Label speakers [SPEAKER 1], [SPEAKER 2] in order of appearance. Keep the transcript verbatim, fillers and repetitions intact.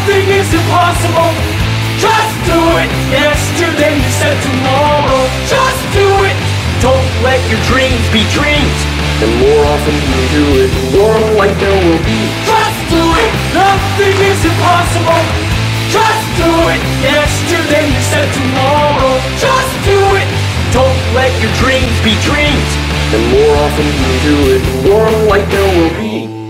[SPEAKER 1] nothing is impossible. Just do it. Yesterday you said tomorrow. Just do it. Don't let your dreams be dreams.
[SPEAKER 2] The more often you do it, the more light there will be.
[SPEAKER 1] Just do it. Nothing is impossible. Just do it. Yesterday you said tomorrow. Just do it. Don't let your dreams be dreams.
[SPEAKER 2] The more often you do it, the more light there will be.